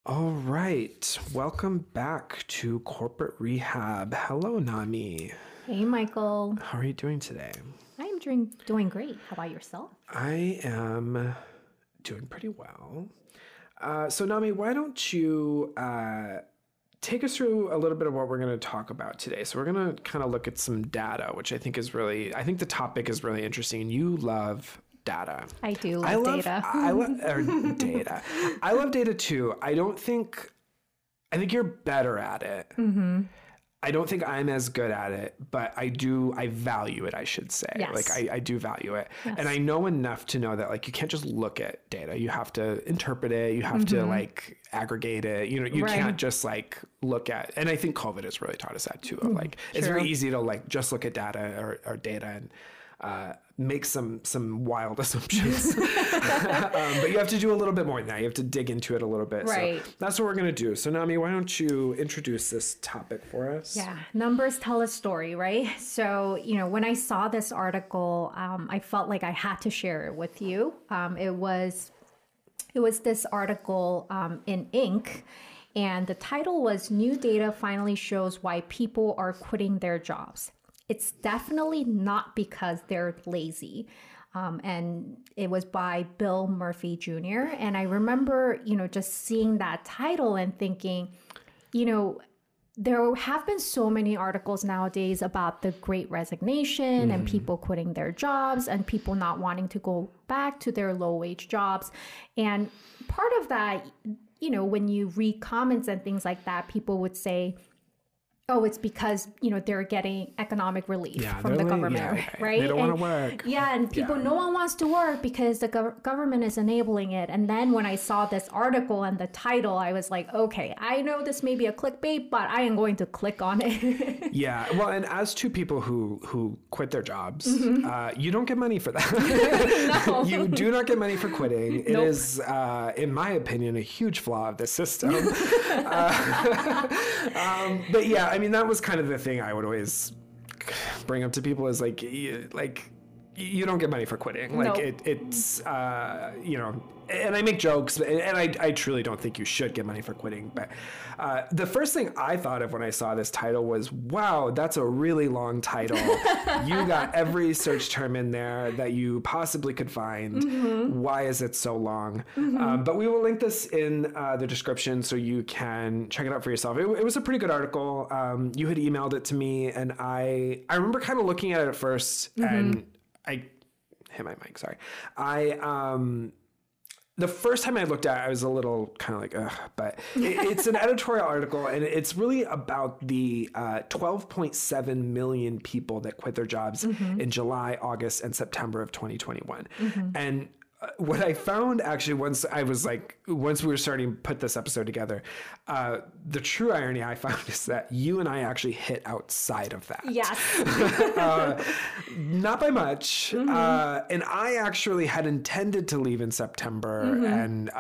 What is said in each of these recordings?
All right. Welcome back to Corporate Rehab. Hello, Nami. Hey, Michael. How are you doing today? I am doing great. How about yourself? I am doing pretty well. So, Nami, why don't you take us through a little bit of what we're going to talk about today? So we're going to kind of look at some data, which I think the topic is really interesting. You love data. I do love data. I love data. I love data too. I think you're better at it. Mm-hmm. I don't think I'm as good at it, but I value it, I should say. Yes. Like I do value it. Yes. And I know enough to know that like you can't just look at data. You have to interpret it. You have to like aggregate it. You know, you can't just like look at, and I think COVID has really taught us that too. Of like, it's very easy to like just look at data or data and make some wild assumptions. But you have to do a little bit more than that. You have to dig into it a little bit. Right. So that's what we're going to do. So Nami, why don't you introduce this topic for us? Yeah, numbers tell a story, right? So, when I saw this article, I felt like I had to share it with you. It was this article in Inc., and the title was "New Data Finally Shows Why People Are Quitting Their Jobs." It's definitely not because they're lazy. And it was by Bill Murphy Jr. And I remember, just seeing that title and thinking, there have been so many articles nowadays about the Great Resignation and people quitting their jobs and people not wanting to go back to their low-wage jobs. And part of that, when you read comments and things like that, people would say, oh, it's because, they're getting economic relief from the government, right? They don't want to work. Yeah, and no one wants to work because the government is enabling it. And then when I saw this article and the title, I was like, okay, I know this may be a clickbait, but I am going to click on it. Yeah, well, and as two people who quit their jobs, you don't get money for that. No. You do not get money for quitting. It is, in my opinion, a huge flaw of the system. But yeah, I mean, that was kind of the thing I would always bring up to people is like you don't get money for quitting. Like it's and I make jokes and I truly don't think you should get money for quitting. But the first thing I thought of when I saw this title was, wow, that's a really long title. You got every search term in there that you possibly could find. Mm-hmm. Why is it so long? Mm-hmm. But we will link this in the description so you can check it out for yourself. It was a pretty good article. You had emailed it to me and I remember kind of looking at it at first and I hit my mic. Sorry. The first time I looked at it, I was a little kind of like, ugh, but it's an editorial article and it's really about the 12.7 million people that quit their jobs in July, August, and September of 2021. And what I found actually once we were starting to put this episode together, the true irony I found is that you and I actually hit outside of that. Yes. Not by much. And I actually had intended to leave in September and,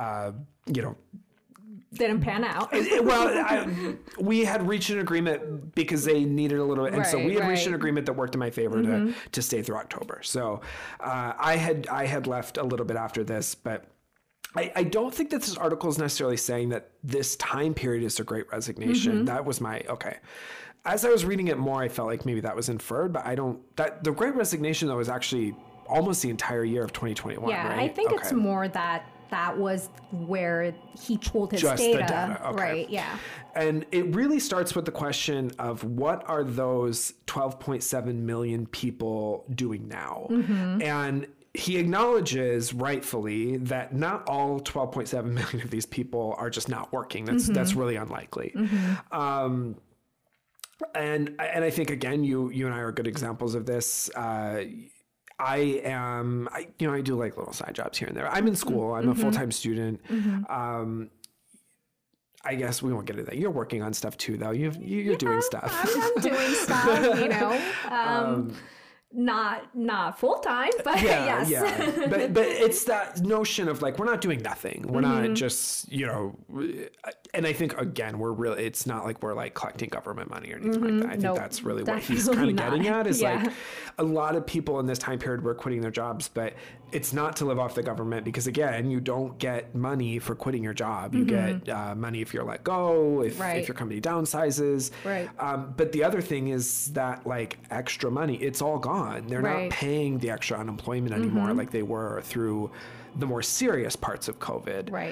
didn't pan out. We had reached an agreement because they needed a little bit. And so we had reached an agreement that worked in my favor to stay through October. So I had left a little bit after this, but I don't think that this article is necessarily saying that this time period is a Great Resignation. That was okay. As I was reading it more, I felt like maybe that was inferred, but the Great Resignation though was actually almost the entire year of 2021. Yeah, right? I think it's more that was where he pulled his Just data. The data. Okay. Right, yeah. And it really starts with the question of what are those 12.7 million people doing now? And he acknowledges rightfully that not all 12.7 million of these people are just not working. That's really unlikely. And I think, again, you and I are good examples of this. I do like little side jobs here and there. I'm in school. I'm a full-time student. I guess we won't get into that. You're working on stuff too, though. You're doing stuff. I'm doing stuff, not full time, but yes. Yeah. But it's that notion of like, we're not doing nothing. We're not just, and I think again, it's not like we're like collecting government money or anything like that. I think that's really what he's kind of getting at is like a lot of people in this time period were quitting their jobs, but it's not to live off the government because again, you don't get money for quitting your job. You get money if you're let go, if your company downsizes. Right. But the other thing is that like extra money, it's all gone. They're not paying the extra unemployment anymore like they were through the more serious parts of COVID. Right.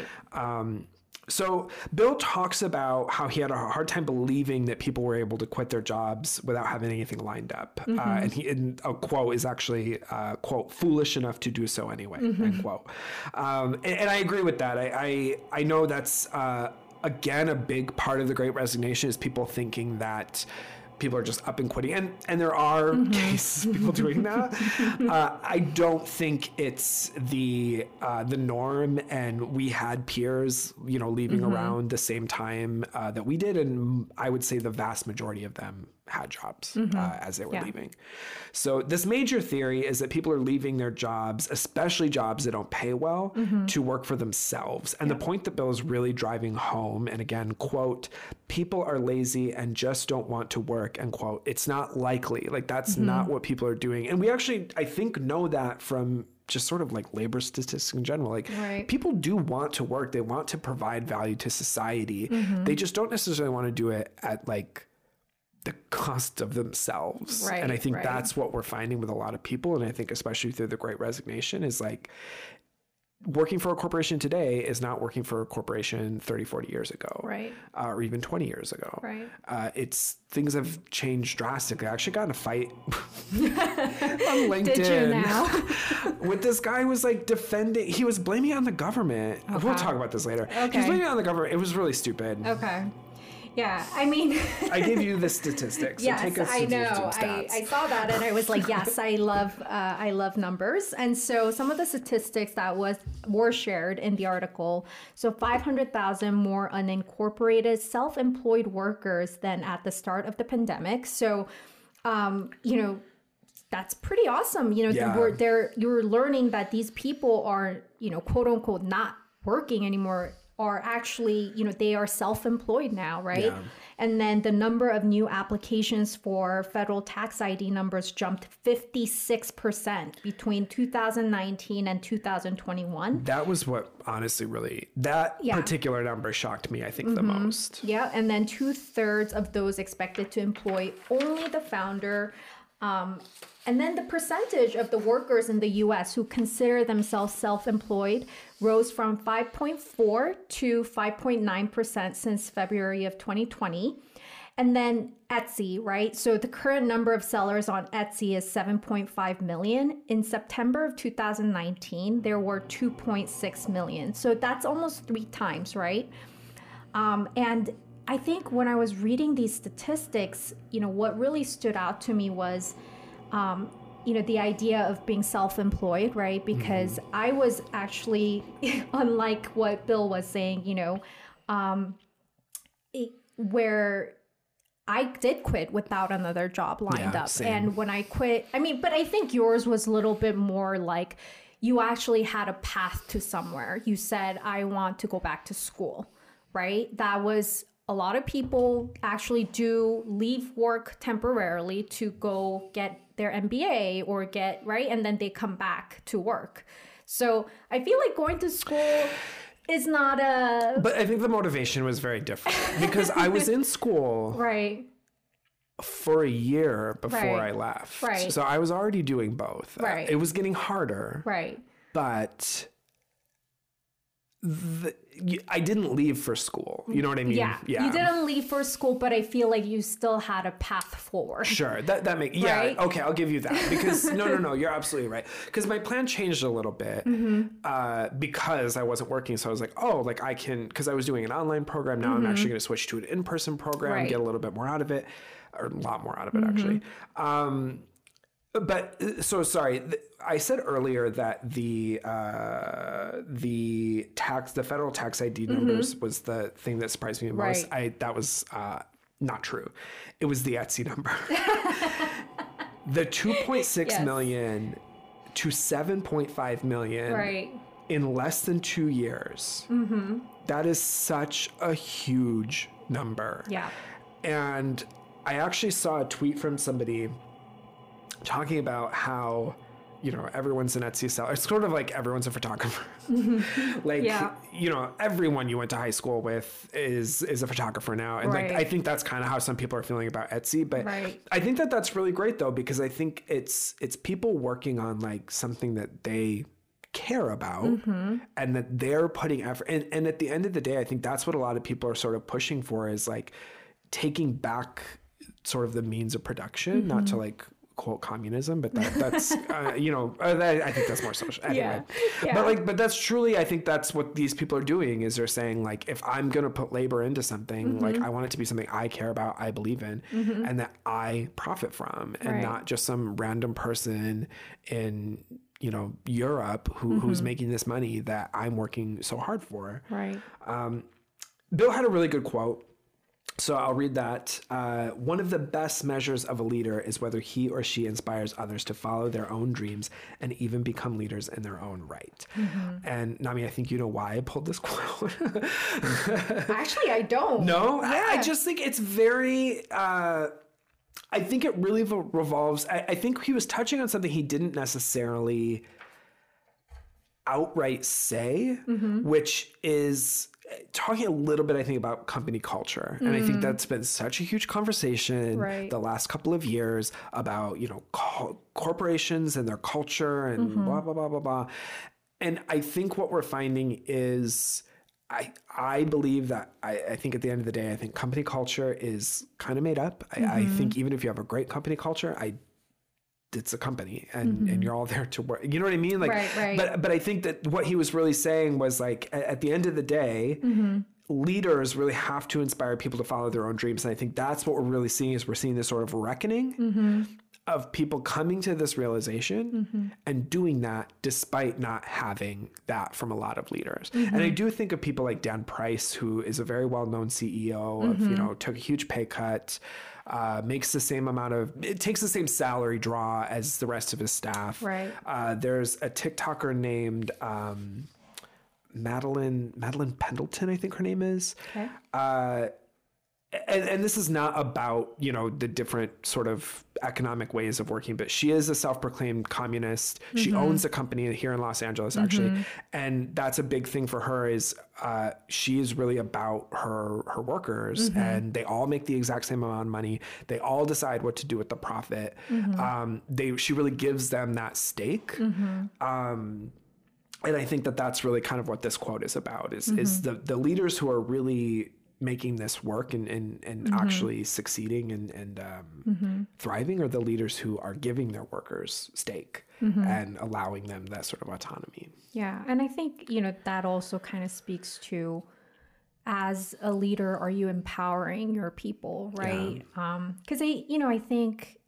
So Bill talks about how he had a hard time believing that people were able to quit their jobs without having anything lined up. And a quote is actually, quote, foolish enough to do so anyway, end quote. And I agree with that. I know that's, again, a big part of the Great Resignation is people thinking that people are just up and quitting. And there are cases of people doing that. I don't think it's the norm. And we had peers, leaving around the same time that we did. And I would say the vast majority of them had jobs as they were leaving. So this major theory is that people are leaving their jobs, especially jobs that don't pay well, to work for themselves. And the point that Bill is really driving home, and again, quote, people are lazy and just don't want to work, end quote. It's not likely. Like that's not what people are doing. And we actually, I think, know that from just sort of like labor statistics in general. Like people do want to work. They want to provide value to society. They just don't necessarily want to do it at like the cost of themselves. Right, and I think that's what we're finding with a lot of people. And I think especially through the Great Resignation is like working for a corporation today is not working for a corporation 30, 40 years ago. Right. Or even 20 years ago. Right. Things have changed drastically. I actually got in a fight on LinkedIn. Did you now? with this guy who was like defending, he was blaming it on the government. Okay. We'll talk about this later. Okay. He was blaming it on the government. It was really stupid. Okay. Yeah, I mean... I gave you the statistics. So yes, take us I know. I saw that and I was like, yes, I love numbers. And so some of the statistics that were shared in the article. So 500,000 more unincorporated self-employed workers than at the start of the pandemic. So, that's pretty awesome. You're learning that these people are, quote unquote, not working anymore. Are actually, they are self-employed now, right? Yeah. And then the number of new applications for federal tax ID numbers jumped 56% between 2019 and 2021. That was what honestly really, particular number shocked me, I think, the most. Yeah, and then 2/3 of those expected to employ only the founder. And then the percentage of the workers in the U.S. who consider themselves self-employed rose from 5.4 to 5.9% since February of 2020. And then Etsy, right? So the current number of sellers on Etsy is 7.5 million. In September of 2019, there were 2.6 million. So that's almost 3 times, right? And I think when I was reading these statistics, what really stood out to me was, the idea of being self-employed, right? Because I was actually, unlike what Bill was saying, where I did quit without another job lined up. Same. And when I quit, but I think yours was a little bit more like you actually had a path to somewhere. You said, I want to go back to school, right? That was... A lot of people actually do leave work temporarily to go get their MBA or right? And then they come back to work. So I feel like going to school is not a... But I think the motivation was very different because I was in school... Right. For a year before I left. Right. So I was already doing both. Right. It was getting harder. Right. But... I didn't leave for school. You know what I mean? Yeah. You didn't leave for school, but I feel like you still had a path forward. Sure. That makes... Yeah. Right? Okay. I'll give you that. Because... No. You're absolutely right. Because my plan changed a little bit because I wasn't working. So I was like, I can... Because I was doing an online program. Now I'm actually going to switch to an in-person program, get a little bit more out of it. Or a lot more out of it, actually. But so sorry, I said earlier that the federal tax ID numbers was the thing that surprised me the most. That was not true. It was the Etsy number. The 2.6 Yes. million to 7.5 million Right. in less than 2 years. Mm-hmm. That is such a huge number. Yeah. And I actually saw a tweet from somebody talking about how, you know, everyone's an Etsy seller. It's sort of like everyone's a photographer. Like, Yeah. you know, everyone you went to high school with is a photographer now. And like, Right. I think that's kind of how some people are feeling about Etsy. But Right. I think that that's really great though, because I think it's people working on like something that they care about and that they're putting effort. And at the end of the day, I think that's what a lot of people are sort of pushing for, is like taking back sort of the means of production, not to like quote communism, but that's you know, I think that's more social anyway. Yeah. But that's truly, I think that's what these people are doing, is they're saying like, if I'm gonna put labor into something, like I want it to be something I care about, I believe in, and that I profit from, and Right. not just some random person in, you know, Europe who's making this money that I'm working so hard for. Right. Bill had a really good quote, so I'll read that. One of the best measures of a leader is whether he or she inspires others to follow their own dreams and even become leaders in their own right. And Nami, I think you know why I pulled this quote. Actually, I don't. No, Yeah. I just think it's very, I think it really revolves. I think he was touching on something he didn't necessarily outright say, which is talking a little bit, I think, about company culture. And I think that's been such a huge conversation Right. the last couple of years about, you know, corporations and their culture and blah, blah, blah, blah, blah. And I think what we're finding is, I believe that I think at the end of the day, I think company culture is kind of made up. I think even if you have a great company culture, it's a company and you're all there to work. You know what I mean? Like, Right. but I think that what he was really saying was like, at the end of the day, leaders really have to inspire people to follow their own dreams. And I think that's what we're really seeing, is we're seeing this sort of reckoning of people coming to this realization and doing that despite not having that from a lot of leaders. And I do think of people like Dan Price, who is a very well-known CEO of, you know, took a huge pay cut, makes the same amount of, it takes the same salary draw as the rest of his staff. Right. There's a TikToker named Madeline Pendleton, I think her name is. Okay. And this is not about, you know, the different sort of economic ways of working, but she is a self-proclaimed communist. She owns a company here in Los Angeles, actually. And that's a big thing for her, is she is really about her workers, and they all make the exact same amount of money. They all decide what to do with the profit. She really gives them that stake. And I think that that's really kind of what this quote is about, is the leaders who are really making this work and actually succeeding and thriving are the leaders who are giving their workers stake and allowing them that sort of autonomy. Yeah. And I think, you know, that also kind of speaks to, as a leader, are you empowering your people, right? Because I think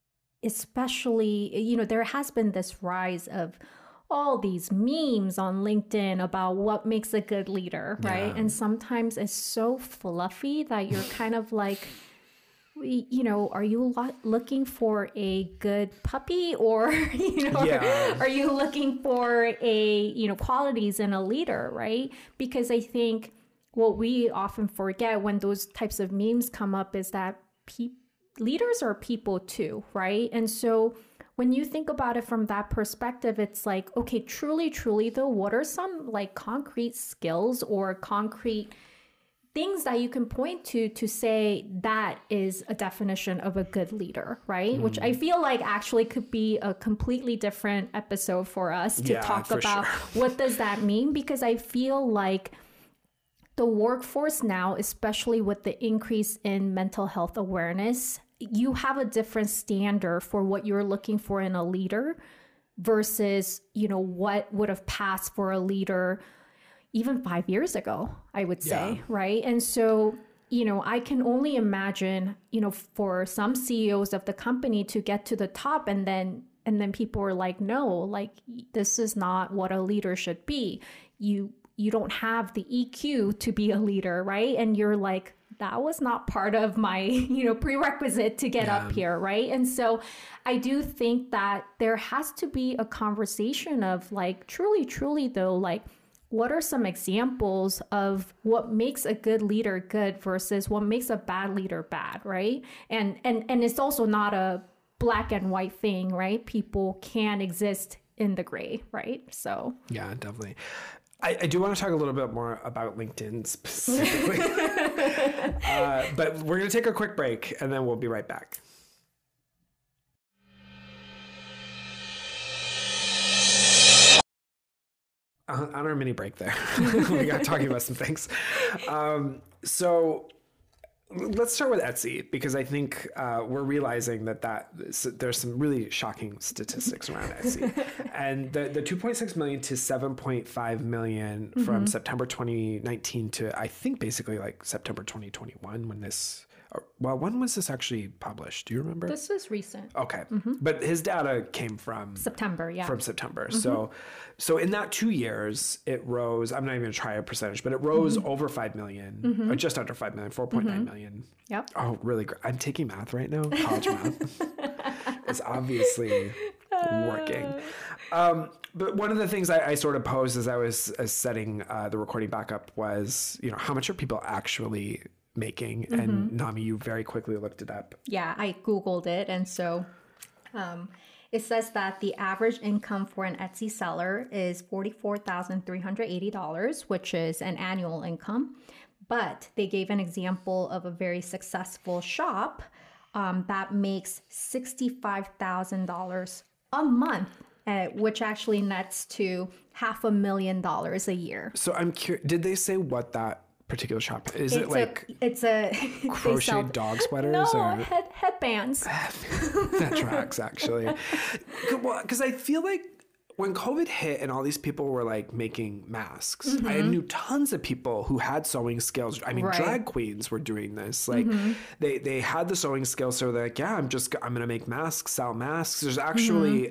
especially, you know, there has been this rise of all these memes on LinkedIn about what makes a good leader, right? And sometimes it's so fluffy that you're kind of like, you know, are you looking for a good puppy, or, you know, are you looking for qualities in a leader, right? Because I think what we often forget when those types of memes come up is that leaders are people too, right? And so when you think about it from that perspective, it's like, okay, truly though, what are some like concrete skills or concrete things that you can point to say that is a definition of a good leader, right? Which I feel like actually could be a completely different episode for us to talk about what does that mean? Because I feel like the workforce now, especially with the increase in mental health awareness, you have a different standard for what you're looking for in a leader versus, you know, what would have passed for a leader even 5 years ago, I would say, right? And so, you know, I can only imagine, you know, for some CEOs of the company to get to the top and then people are like, no, like, this is not what a leader should be. You don't have the EQ to be a leader, right? And you're like that was not part of my, prerequisite to get up here, right? And so I do think that there has to be a conversation of like, truly though, like, what are some examples of what makes a good leader good versus what makes a bad leader bad, right? And it's also not a black and white thing, right? People can exist in the gray, right? So yeah, definitely. I do want to talk a little bit more about LinkedIn specifically, but we're going to take a quick break and then we'll be right back. On our mini break there, we got talking about some things. So let's start with Etsy, because I think we're realizing that there's some really shocking statistics around Etsy. And the 2.6 million to 7.5 million from September 2019 to, I think, basically like September 2021 when this... Well, when was this actually published? Do you remember? This was recent. Okay. But his data came from... September, yeah. From September. So in that 2 years, it rose... I'm not even going to try a percentage, but it rose over 5 million, or just under 5 million, 4.9 million. Yep. Oh, really great. I'm taking math right now, college math. It's obviously working. But one of the things I sort of posed as I was setting the recording back up was, how much are people actually making? And Nami, you very quickly looked it up. Yeah, I Googled it. And so it says that the average income for an Etsy seller is $44,380, which is an annual income. But they gave an example of a very successful shop that makes $65,000 a month, which actually nets to $500,000 a year. So I'm curious, did they say what that particular shop is? It's a crochet dog sweaters? No, or headbands. That tracks, actually. Well, because I feel like when COVID hit and all these people were like making masks, I knew tons of people who had sewing skills. I mean, drag queens were doing this. Like they had the sewing skills, so they're like, yeah, I'm gonna make masks, sell masks. There's actually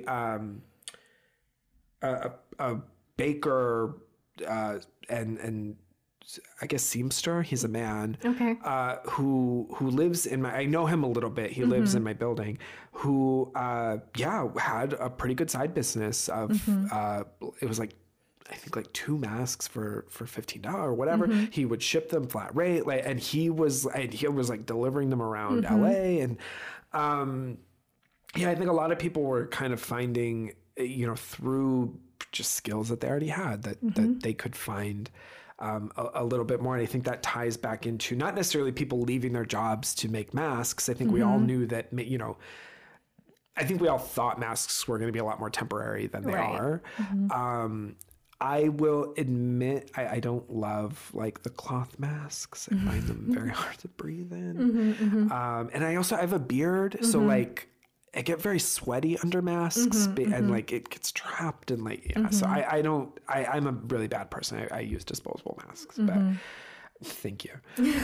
a baker and I guess seamster. He's a man. Okay. Who lives in I know him a little bit. He lives in my building. Who had a pretty good side business of it was like, I think like 2 masks for $15 or whatever. He would ship them flat rate, and he was like delivering them around LA. And I think a lot of people were kind of finding, through just skills that they already had, that they could find a little bit more. And I think that ties back into not necessarily people leaving their jobs to make masks. I think we all knew that, I think we all thought masks were going to be a lot more temporary than they are. I will admit, I don't love like the cloth masks. I find them very hard to breathe in. And I have a beard. So like, I get very sweaty under masks and like it gets trapped and like, so I'm a really bad person. I use disposable masks, but thank you.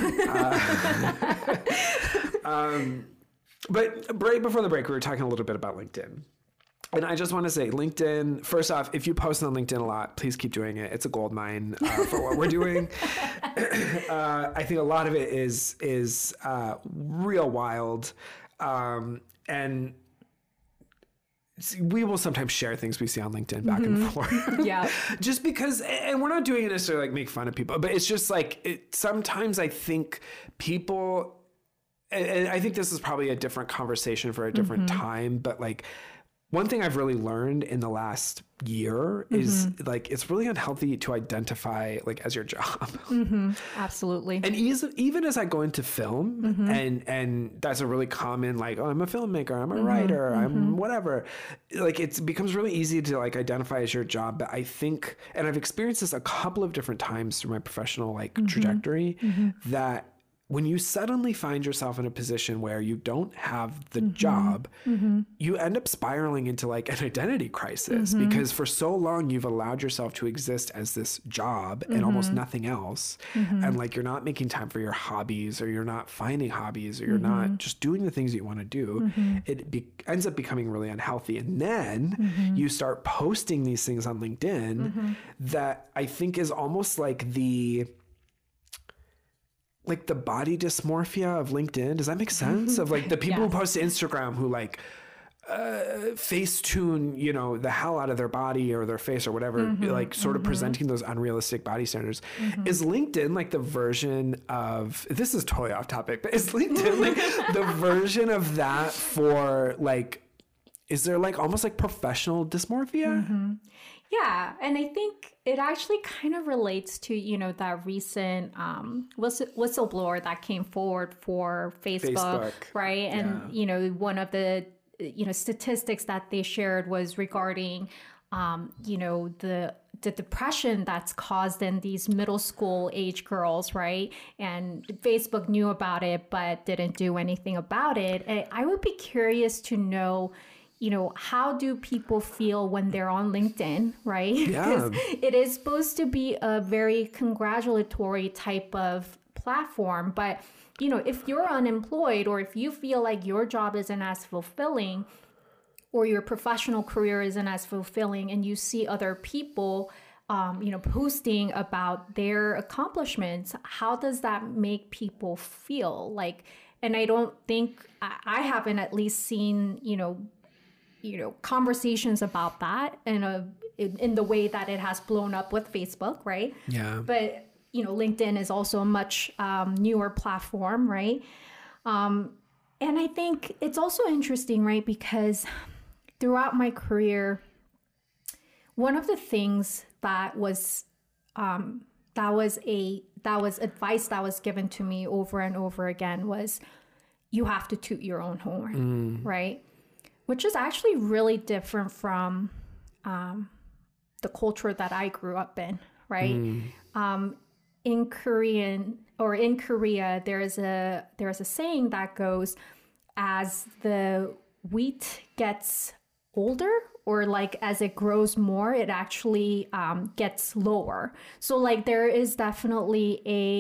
But right before the break, we were talking a little bit about LinkedIn. And I just want to say, LinkedIn, first off, if you post on LinkedIn a lot, please keep doing it. It's a gold mine for what we're doing. I think a lot of it is real wild. And we will sometimes share things we see on LinkedIn back and forth. Yeah. Just because, and we're not doing it necessarily like make fun of people, but it's just like, sometimes I think people, and I think this is probably a different conversation for a different time, but like, one thing I've really learned in the last year is like, it's really unhealthy to identify like as your job. Absolutely. And even as I go into film and that's a really common, like, oh, I'm a filmmaker, I'm a writer, I'm whatever. Like it becomes really easy to like identify as your job. But I think, and I've experienced this a couple of different times through my professional like trajectory, that when you suddenly find yourself in a position where you don't have the job, you end up spiraling into like an identity crisis because for so long you've allowed yourself to exist as this job and almost nothing else. And like, you're not making time for your hobbies, or you're not finding hobbies, or you're not just doing the things that you want to do. It ends up becoming really unhealthy. And then you start posting these things on LinkedIn that I think is almost like like the body dysmorphia of LinkedIn. Does that make sense? Of like the people who post to Instagram who like Facetune, you know, the hell out of their body or their face or whatever, like sort of presenting those unrealistic body standards. Is LinkedIn like the version of, this is totally off topic, but is LinkedIn like the version of that for like, is there like almost like professional dysmorphia? Yeah. And I think it actually kind of relates to, you know, that recent whistleblower that came forward for Facebook. Right? And, you know, one of the, you know, statistics that they shared was regarding, you know, the depression that's caused in these middle school age girls, right? And Facebook knew about it, but didn't do anything about it. And I would be curious to know, you know, how do people feel when they're on LinkedIn, right? Yeah. Because it is supposed to be a very congratulatory type of platform, but you know, if you're unemployed or if you feel like your job isn't as fulfilling or your professional career isn't as fulfilling and you see other people, you know, posting about their accomplishments, how does that make people feel? Like, and I don't think, I haven't at least seen, you know, conversations about that in the way that it has blown up with Facebook, right? Yeah. But you know, LinkedIn is also a much newer platform, right? And I think it's also interesting, right? Because throughout my career, one of the things that was advice that was given to me over and over again was, you have to toot your own horn, right? Which is actually really different from the culture that I grew up in, right? In Korea, there is a saying that goes, as the wheat gets older, or like as it grows more, it actually gets lower. So like there is definitely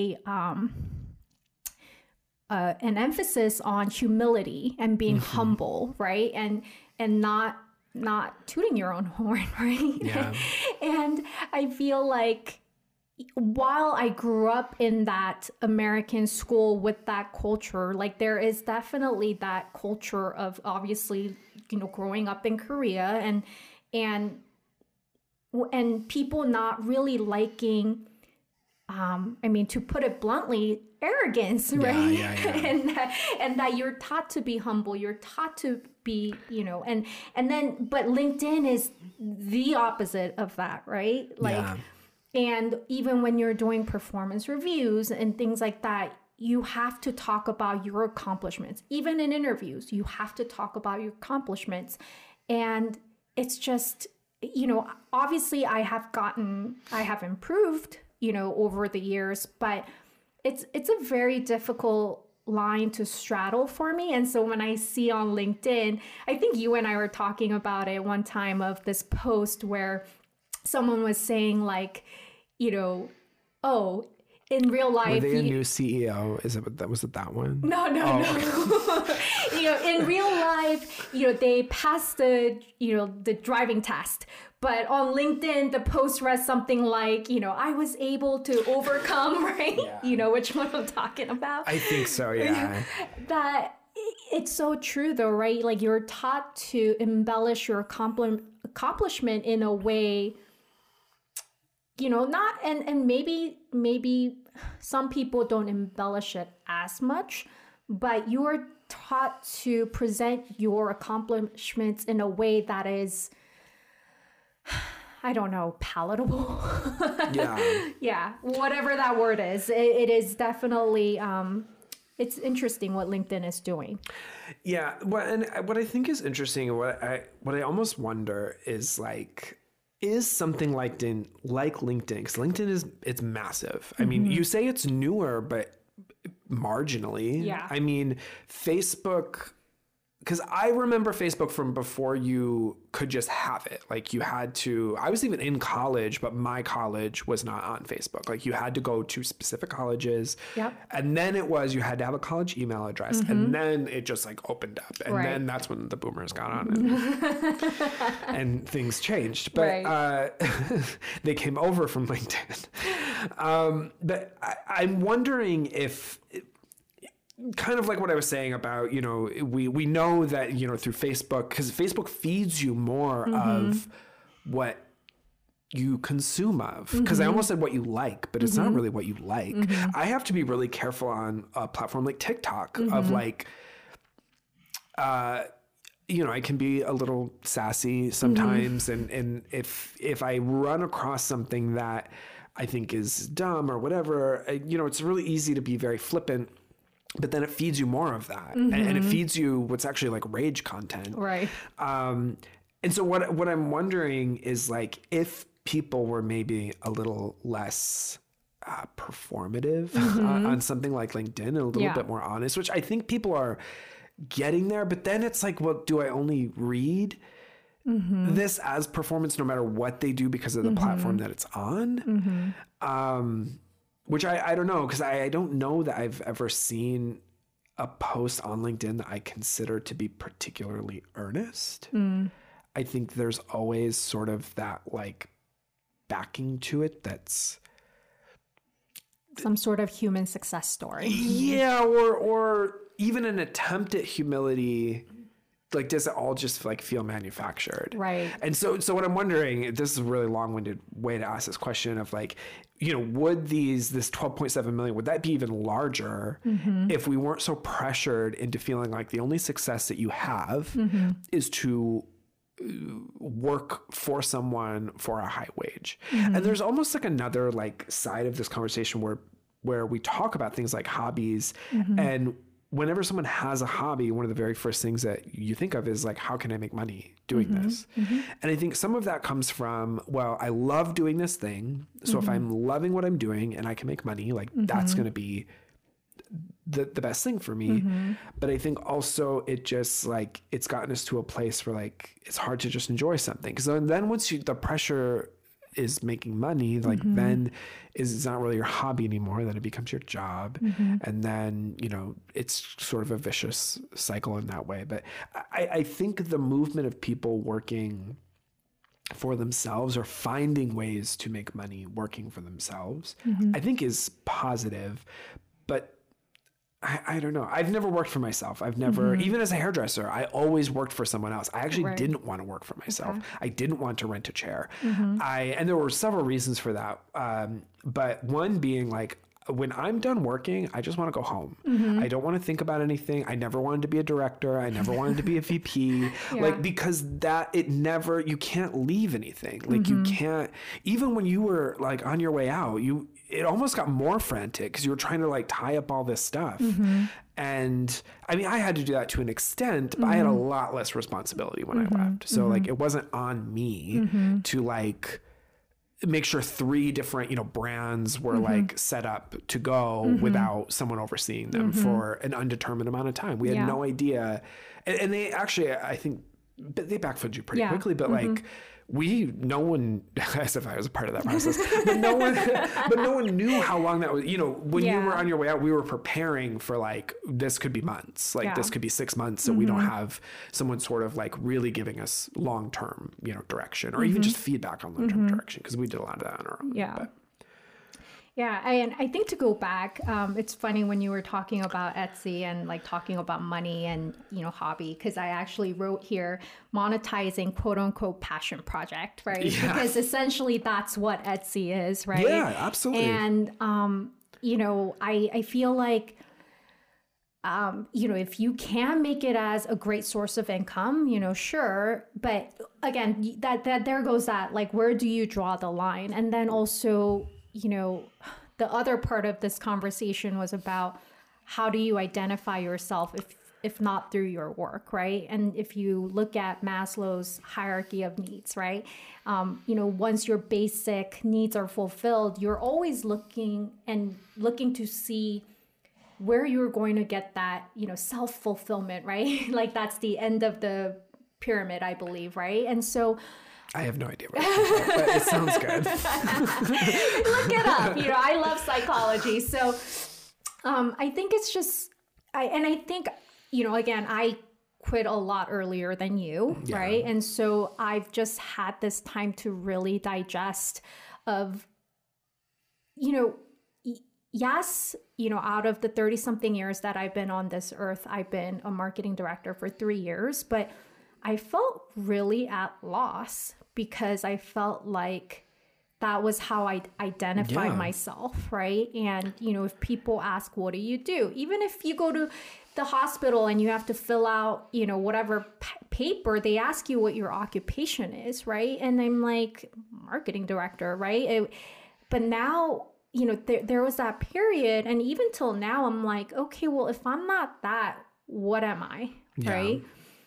an emphasis on humility and being humble, right? And not tooting your own horn, right? Yeah. And I feel like while I grew up in that American school with that culture, like there is definitely that culture of obviously, you know, growing up in Korea and people not really liking, I mean, to put it bluntly, arrogance, right? And that you're taught to be humble, you're taught to be, you know, and then, but LinkedIn is the opposite of that, right? Like, and even when you're doing performance reviews and things like that, you have to talk about your accomplishments. Even in interviews, you have to talk about your accomplishments. And it's just, you know, obviously I have improved, you know, over the years, but it's a very difficult line to straddle for me. And so when I see on LinkedIn, I think you and I were talking about it one time, of this post where someone was saying like, you know, oh, in real life, were they a new CEO? Was it that one? No. Okay. You know, in real life, you know, they passed the driving test. But on LinkedIn, the post read something like, you know, I was able to overcome, right? Yeah. You know which one I'm talking about? I think so, yeah. That it's so true though, right? Like you're taught to embellish your accomplishment in a way, you know, not, and maybe some people don't embellish it as much, but you are taught to present your accomplishments in a way that is, I don't know, palatable. Yeah. Yeah, whatever that word is. It is definitely, it's interesting what LinkedIn is doing. Yeah, well, and what I think is interesting, what I almost wonder is like, is something like LinkedIn, because LinkedIn it's massive. I mean, you say it's newer, but marginally. Yeah. I mean, Facebook because I remember Facebook from before you could just have it. Like you had to, I was even in college, but my college was not on Facebook. Like you had to go to specific colleges. Yep. And then it was, you had to have a college email address. And then it just like opened up. And Right. then that's when the boomers got on and things changed. But they came over from LinkedIn. But I'm wondering if, kind of like what I was saying about, you know, we know that, you know, through Facebook, because Facebook feeds you more of what you consume of. Because I almost said what you like, but it's not really what you like. I have to be really careful on a platform like TikTok of like, you know, I can be a little sassy sometimes. And if I run across something that I think is dumb or whatever, you know, it's really easy to be very flippant. But then it feeds you more of that, and it feeds you what's actually like rage content. Right. And so what I'm wondering is like if people were maybe a little less performative on something like LinkedIn and a little bit more honest, which I think people are getting there. But then it's like, well, do I only read this as performance no matter what they do because of the platform that it's on? Which I don't know, because I don't know that I've ever seen a post on LinkedIn that I consider to be particularly earnest. I think there's always sort of that like backing to it that's some sort of human success story. Yeah, or even an attempt at humility. Like, does it all just like feel manufactured? Right. And so what I'm wondering, this is a really long-winded way to ask this question of like, you know, would this 12.7 million, would that be even larger if we weren't so pressured into feeling like the only success that you have is to work for someone for a high wage? And there's almost like another like side of this conversation where we talk about things like hobbies, and whenever someone has a hobby, one of the very first things that you think of is like, how can I make money doing this? And I think some of that comes from, well, I love doing this thing. So if I'm loving what I'm doing and I can make money, like that's going to be the best thing for me. But I think also it just like, it's gotten us to a place where like, it's hard to just enjoy something. Cause then once the pressure is making money, like then it's not really your hobby anymore, then it becomes your job. And then, you know, it's sort of a vicious cycle in that way. But I think the movement of people working for themselves or finding ways to make money working for themselves, I think is positive. But I don't know. I've never worked for myself. I've never, even as a hairdresser, I always worked for someone else. I actually didn't want to work for myself. I didn't want to rent a chair. And there were several reasons for that. But one being like, when I'm done working, I just want to go home. I don't want to think about anything. I never wanted to be a director. I never wanted to be a VP. Like, because you can't leave anything. Like you can't, even when you were like on your way out, it almost got more frantic because you were trying to like tie up all this stuff. And I mean, I had to do that to an extent, but I had a lot less responsibility when I left. So like, it wasn't on me to like make sure 3 different, you know, brands were like set up to go without someone overseeing them for an undetermined amount of time. We had no idea. And they actually, I think they backfilled you pretty quickly, but like, no one, as if I was a part of that process, but no one knew how long that was. You know, when you were on your way out, we were preparing for like, this could be months, like this could be 6 months. So we don't have someone sort of like really giving us long-term, you know, direction or even just feedback on long-term direction. Cause we did a lot of that on our own. But. Yeah, and I think to go back, it's funny when you were talking about Etsy and like talking about money and, you know, hobby, because I actually wrote here monetizing quote unquote passion project, right? Yeah. Because essentially that's what Etsy is, right? Yeah, absolutely. And, you know, I feel like, you know, if you can make it as a great source of income, you know, sure. But again, that there goes that, like, where do you draw the line? And then also, you know, the other part of this conversation was about how do you identify yourself if not through your work, right? And if you look at Maslow's hierarchy of needs, right? You know, once your basic needs are fulfilled, you're always looking to see where you're going to get that, self-fulfillment, right? Like that's the end of the pyramid, I believe, right? And so I have no idea what but it sounds good. Look it up. I love psychology. So I think it's just, I think, again, I quit a lot earlier than you, right? And so I've just had this time to really digest of, yes, out of the 30 something years that I've been on this earth, I've been a marketing director for 3 years, but I felt really at loss because I felt like that was how I identified myself, right? And, if people ask, what do you do? Even if you go to the hospital and you have to fill out, whatever paper, they ask you what your occupation is, right? And I'm like, marketing director, right? But now, there was that period. And even till now, I'm like, okay, well, if I'm not that, what am I, right?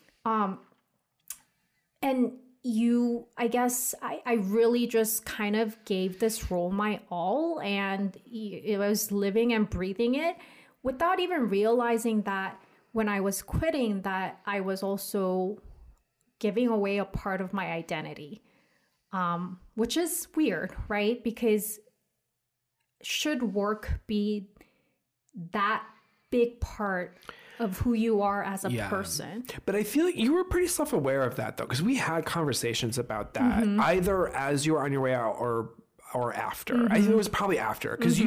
And I guess I really just kind of gave this role my all, and I was living and breathing it without even realizing that when I was quitting, that I was also giving away a part of my identity, which is weird, right? Because should work be that big part of who you are as a person? But I feel like you were pretty self-aware of that, though, because we had conversations about that either as you were on your way out or after. I think it was probably after, because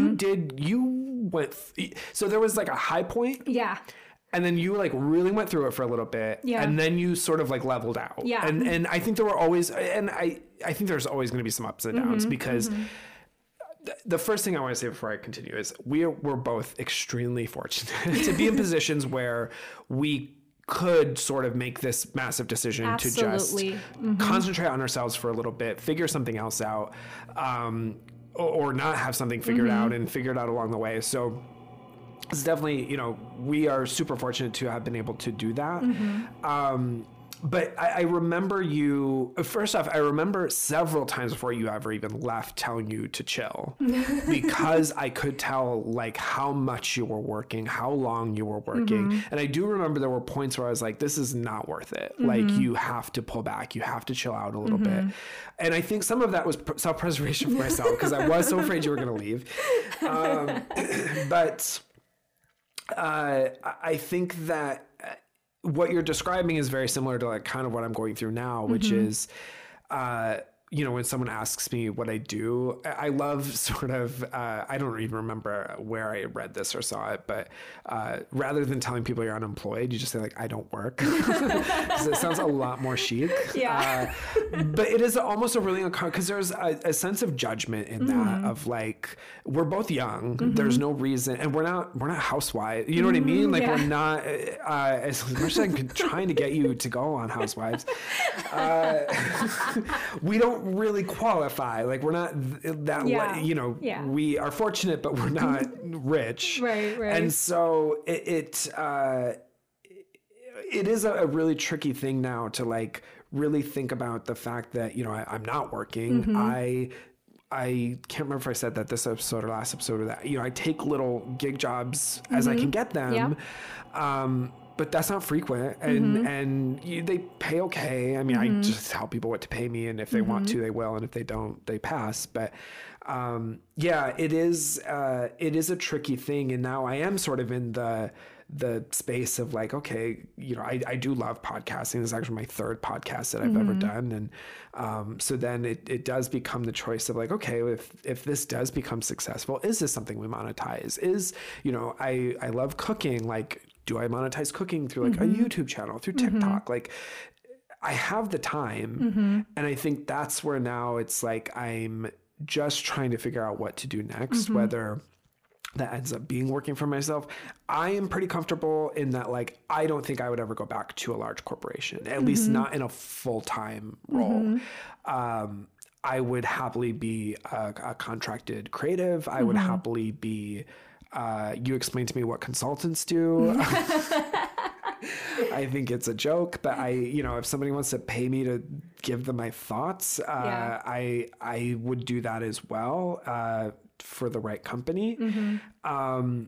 so there was like a high point. Yeah. And then you like really went through it for a little bit. Yeah. And then you sort of like leveled out. Yeah. And I think there were always, and I think there's always going to be some ups and downs because the first thing I want to say before I continue is we're both extremely fortunate to be in positions where we could sort of make this massive decision to just concentrate on ourselves for a little bit, figure something else out, or not have something figured out and figure it out along the way. So it's definitely, we are super fortunate to have been able to do that. But I remember first off, I remember several times before you ever even left telling you to chill because I could tell like how much you were working, how long you were working. And I do remember there were points where I was like, this is not worth it. Like you have to pull back, you have to chill out a little bit. And I think some of that was self-preservation for myself because I was so afraid you were going to leave. But I think that what you're describing is very similar to like kind of what I'm going through now, which is, when someone asks me what I do, I love sort of, I don't even remember where I read this or saw it, but rather than telling people you're unemployed, you just say like, I don't work. Because it sounds a lot more chic. Yeah. But it is almost a really, because there's a sense of judgment in that of like, we're both young. There's no reason, and we're not housewives. You know what I mean? Like we're not, as much as I'm trying to get you to go on Housewives, we don't really qualify. Like we're not that we are fortunate, but we're not rich. Right. And so it is a really tricky thing now to like really think about the fact that, I'm not working. I can't remember if I said that this episode or last episode or that, I take little gig jobs as I can get them. But that's not frequent, and they pay okay. I mean, I just tell people what to pay me, and if they want to, they will, and if they don't, they pass. But it is a tricky thing, and now I am sort of in the space of like, okay, I do love podcasting. This is actually my third podcast that I've ever done, and so then it does become the choice of like, okay, if this does become successful, is this something we monetize? Is I love cooking, like. Do I monetize cooking through like a YouTube channel, through TikTok? Like I have the time. And I think that's where now it's like, I'm just trying to figure out what to do next, whether that ends up being working for myself. I am pretty comfortable in that. Like, I don't think I would ever go back to a large corporation, at least not in a full-time role. I would happily be a contracted creative. I would happily be, you explained to me what consultants do. I think it's a joke, but if somebody wants to pay me to give them my thoughts, I would do that as well, for the right company.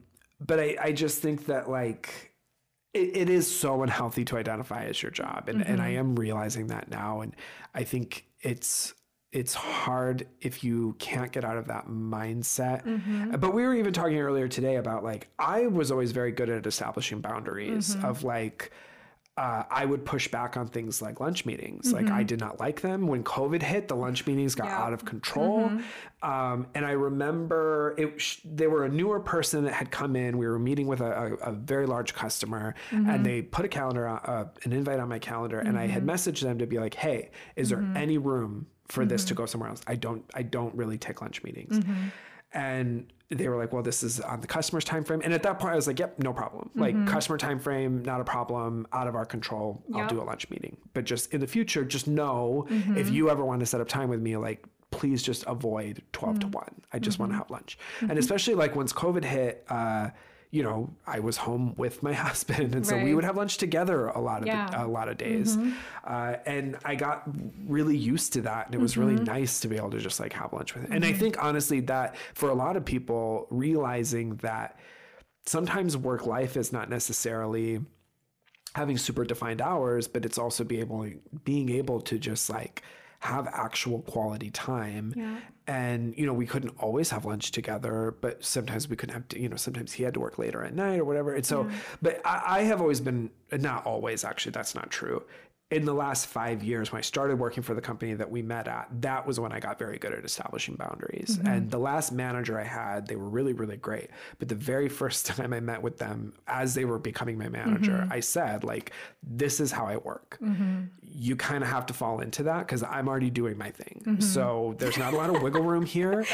but I just think that like it is so unhealthy to identify as your job. And I am realizing that now. And I think it's hard if you can't get out of that mindset. But we were even talking earlier today about like, I was always very good at establishing boundaries of like, I would push back on things like lunch meetings. Like I did not like them. When COVID hit, the lunch meetings got out of control. And I remember they were a newer person that had come in. We were meeting with a very large customer and they put an invite on my calendar. And I had messaged them to be like, hey, is there any room for this to go somewhere else? I don't really take lunch meetings. And they were like, well, this is on the customer's time frame. And at that point I was like, yep, no problem. Like customer time frame, not a problem, out of our control. I'll do a lunch meeting. But just in the future, just know if you ever want to set up time with me, like please just avoid 12 to 1. I just want to have lunch. And especially like once COVID hit, you know, I was home with my husband, and so we would have lunch together a lot of days. And I got really used to that, and it was really nice to be able to just like have lunch with him. And I think honestly that for a lot of people, realizing that sometimes work life is not necessarily having super defined hours, but it's also being able to just like have actual quality time. And, you know, we couldn't always have lunch together, but sometimes we couldn't have to, you know, sometimes he had to work later at night or whatever. And so, but I have always been, not always, actually, that's not true. In the last 5 years, when I started working for the company that we met at, that was when I got very good at establishing boundaries. And the last manager I had, they were really, really great. But the very first time I met with them, as they were becoming my manager, I said, like, this is how I work. You kind of have to fall into that because I'm already doing my thing. So there's not a lot of wiggle room here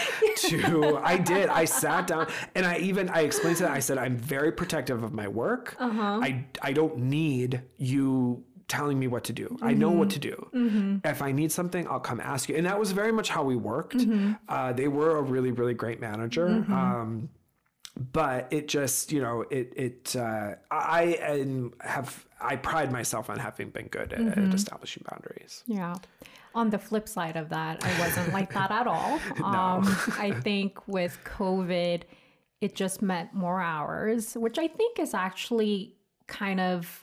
I sat down and I explained to them, I said, I'm very protective of my work. I don't need you telling me what to do. I know what to do. If I need something, I'll come ask you. And that was very much how we worked. They were a really, really great manager. But it just, you know, I pride myself on having been good at establishing boundaries. Yeah. On the flip side of that, I wasn't like that at all. I think with COVID, it just meant more hours, which I think is actually kind of,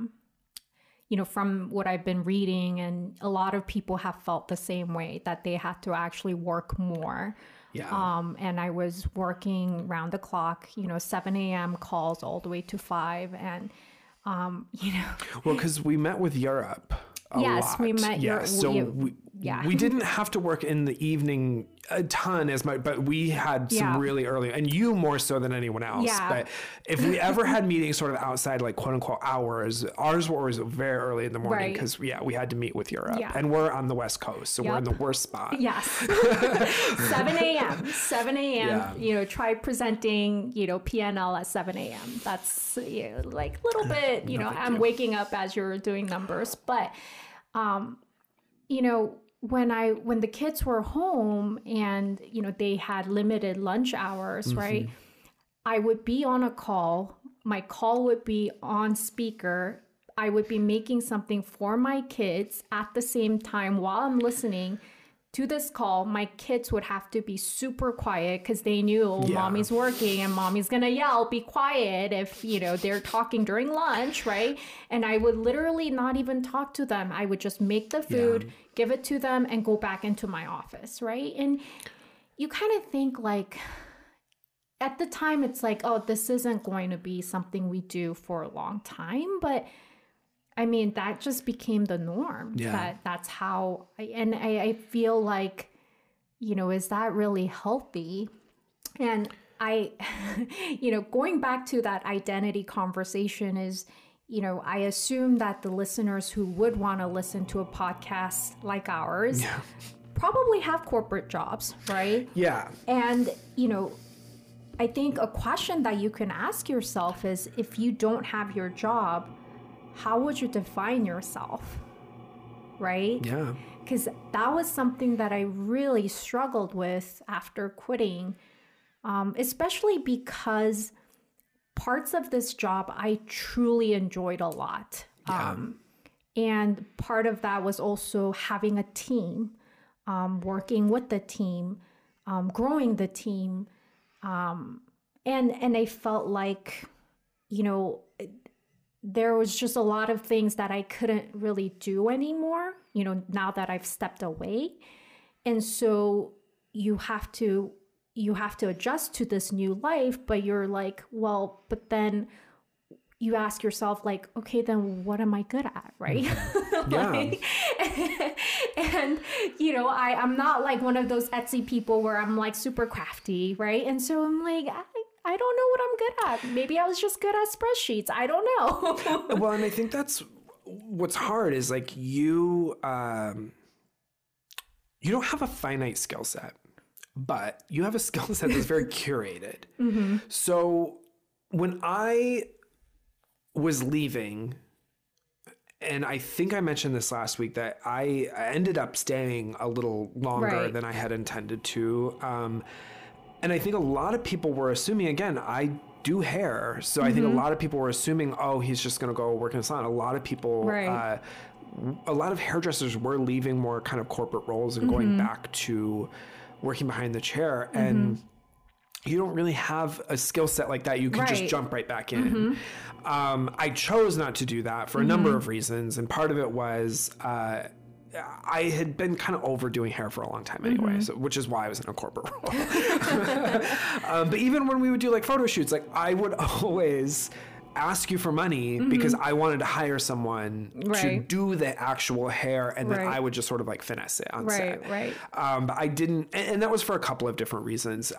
you know, from what I've been reading, and a lot of people have felt the same way, that they had to actually work more. And I was working round the clock, you know, 7 a.m. calls all the way to 5. And, you know. Well, because we met with Europe a lot. We met Europe. So we didn't have to work in the evening a ton as much, but we had some really early, and you more so than anyone else. But if we ever had meetings sort of outside, like quote unquote hours, ours were always very early in the morning because we had to meet with Europe, and we're on the West Coast, so we're in the worst spot. 7 a.m. You know, try presenting, you know, PNL at 7 a.m. That's, you know, like a little bit, you know, I'm waking up as you're doing numbers, but you know, when the kids were home and, you know, they had limited lunch hours, right? I would be on a call. My call would be on speaker. I would be making something for my kids at the same time while I'm listening to this call. My kids would have to be super quiet because they knew mommy's working and mommy's gonna yell, be quiet, if, you know, they're talking during lunch, right? And I would literally not even talk to them. I would just make the food, give it to them, and go back into my office, right? And you kind of think like, at the time it's like, oh, this isn't going to be something we do for a long time, but I mean, that just became the norm. That's how, I feel like, you know, is that really healthy? And you know, going back to that identity conversation is, you know, I assume that the listeners who would want to listen to a podcast like ours probably have corporate jobs, right? And, you know, I think a question that you can ask yourself is, if you don't have your job, how would you define yourself, right? Because that was something that I really struggled with after quitting, especially because parts of this job I truly enjoyed a lot. And part of that was also having a team, working with the team, growing the team. And I felt like, you know, there was just a lot of things that I couldn't really do anymore, you know, now that I've stepped away. And so you have to adjust to this new life, but you're like, well, but then you ask yourself, like, okay, then what am I good at, right? Yeah. Like, and you know, I'm not like one of those Etsy people where I'm like super crafty, right? And so I'm like, I don't know what I'm good at. Maybe I was just good at spreadsheets. I don't know. Well, and I think that's what's hard is like you don't have a finite skill set, but you have a skill set that's very curated. Mm-hmm. So when I was leaving, and I think I mentioned this last week, that I ended up staying a little longer than I had intended to. And I think a lot of people were assuming, again, I do hair. So I think a lot of people were assuming, oh, he's just going to go work in a salon. A lot of people, a lot of hairdressers were leaving more kind of corporate roles and going back to working behind the chair. And you don't really have a skill set like that. You can just jump right back in. I chose not to do that for a number of reasons. And part of it was, I had been kind of overdoing hair for a long time anyway, so, which is why I was in a corporate role. But even when we would do like photo shoots, like I would always ask you for money because I wanted to hire someone to do the actual hair, and then I would just sort of like finesse it on set. But I didn't, and that was for a couple of different reasons.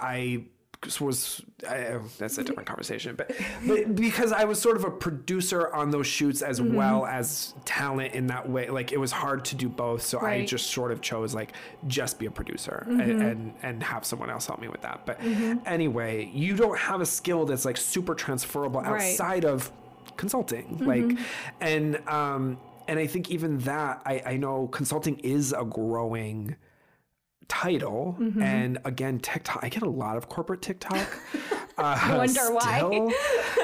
That's a different conversation, but because I was sort of a producer on those shoots as well as talent in that way, like it was hard to do both. So I just sort of chose like just be a producer and have someone else help me with that. But anyway, you don't have a skill that's like super transferable outside of consulting. Like, and I think even that, I know consulting is a growing title. And again, TikTok, I get a lot of corporate TikTok. I wonder why.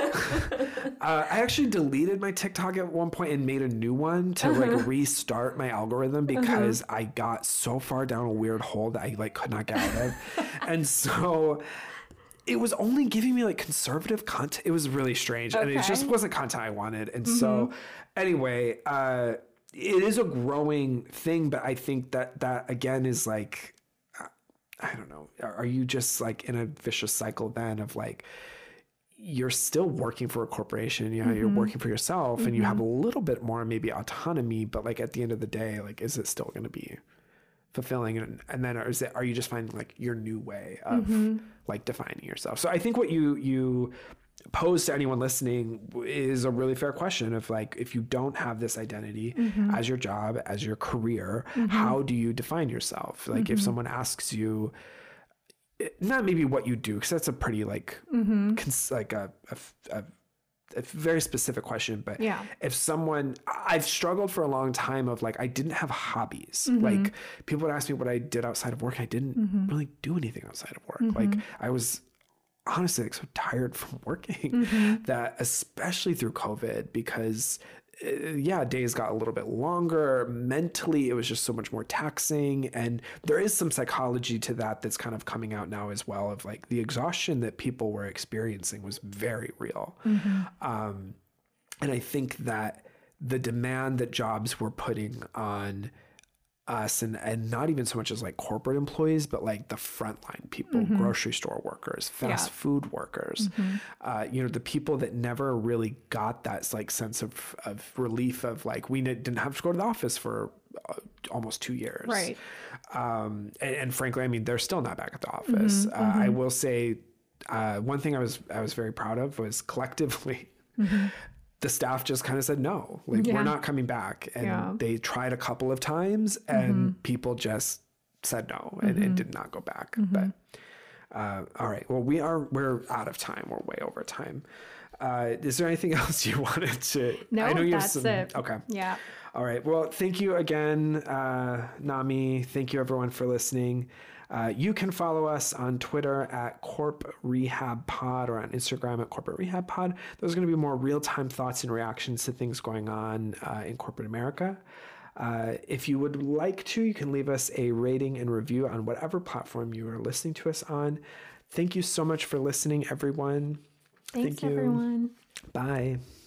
I actually deleted my TikTok at one point and made a new one to like restart my algorithm because I got so far down a weird hole that I like could not get out of. And so it was only giving me like conservative content. It was really strange. And it just wasn't content I wanted. And so anyway, it is a growing thing, but I think that again is like, I don't know. Are you just like in a vicious cycle then of like, you're still working for a corporation, you know, you're working for yourself and you have a little bit more maybe autonomy, but like at the end of the day, like, is it still going to be fulfilling? And then are you just finding like your new way of like defining yourself? So I think what you pose to anyone listening is a really fair question of like, if you don't have this identity as your job, as your career, how do you define yourself? Like if someone asks you, not maybe what you do, because that's a pretty like, like a very specific question, but if someone, I've struggled for a long time of like, I didn't have hobbies. Like people would ask me what I did outside of work. I didn't really do anything outside of work. Like I was honestly like so tired from working that, especially through COVID, because days got a little bit longer. Mentally, it was just so much more taxing. And there is some psychology to that that's kind of coming out now as well, of like the exhaustion that people were experiencing was very real. And I think that the demand that jobs were putting on us, and not even so much as like corporate employees, but like the frontline people, grocery store workers, fast food workers, you know, the people that never really got that like sense of relief of like, we didn't have to go to the office for almost 2 years. Right. And frankly, I mean, they're still not back at the office. I will say one thing I was very proud of was collectively, the staff just kind of said, no, like we're not coming back. And they tried a couple of times and people just said no and did not go back. But all right, well, we're out of time. We're way over time. Is there anything else you wanted to? No, I know you that's have some, it. Okay. Yeah. All right. Well, thank you again, Nami. Thank you everyone for listening. You can follow us on Twitter at Corp Rehab Pod or on Instagram at Corporate Rehab Pod. Those are going to be more real-time thoughts and reactions to things going on in corporate America. If you would like to, you can leave us a rating and review on whatever platform you are listening to us on. Thank you so much for listening, everyone. Thanks, Thank you. everyone. Bye.